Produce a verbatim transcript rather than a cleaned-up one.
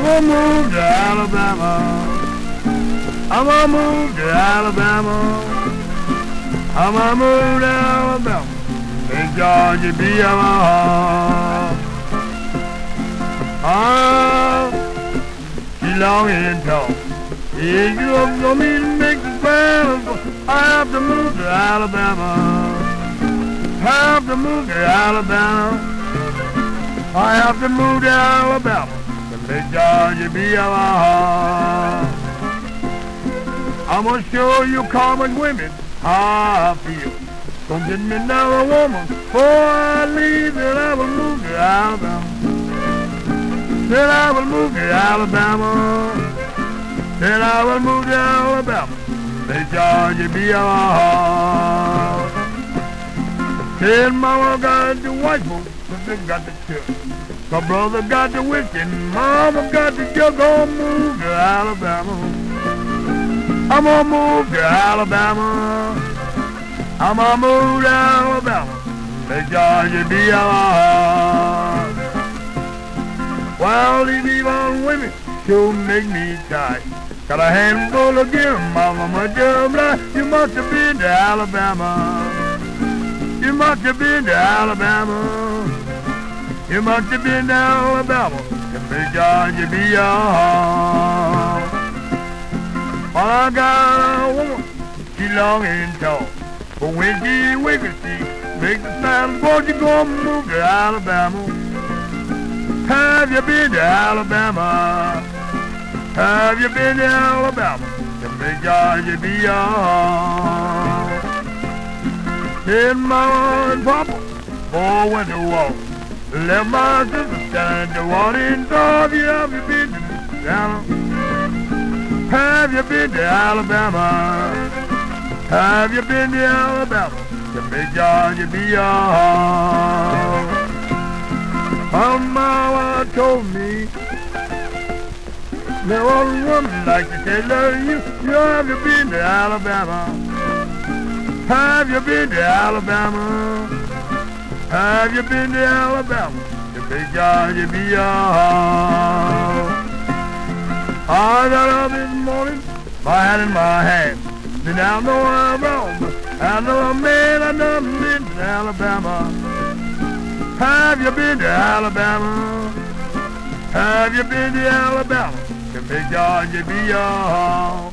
I'm gonna move to Alabama. I'm gonna move to Alabama. I'm gonna move to Alabama. Make Georgia be my heart. Ah, she long and tall. If you up for me to make the plan, I have to move to Alabama. I have to move to Alabama. I have to move to Alabama to make Georgia be my heart. I'm gonna show you common women how I feel. Don't get me now a woman before I leave, then I will move to Alabama. Then I will move to Alabama. Then I will move to Alabama. Make Georgia be our heart. Tell mama got the white folks, sister got the church. My brother got the whiskey, mama got the jug. Gonna move to Alabama. I'm gonna move to Alabama. I'm gonna move to Alabama. Make Georgia be our heart. Well, these evil women sure make me tired. Got a handful of gear, mama, my job life. You must have been to Alabama. You must have been to Alabama. You must have been to Alabama. To make Georgia be your heart. Well, I got a woman, she long and tall. But when she wiggles, she makes the sound. Won't you go move to Alabama? Have you been to Alabama? Have you been to Alabama? To make Georgia be your home. Then mama and papa all went to walk. Left my sister standing to water and dog. Have you been to Alabama? Have you been to Alabama? Have you been to Alabama? To make Georgia be your home. My mama told me there was a woman like to say, love you. You have you been to Alabama? Have you been to Alabama? Have you been to Alabama? To make Georgia be your home. I got up this morning, my hat in my hand. Then I know I'm wrong, but I know a man I done been to Alabama. Have you been to Alabama? Have you been to Alabama? To make Georgia be your home?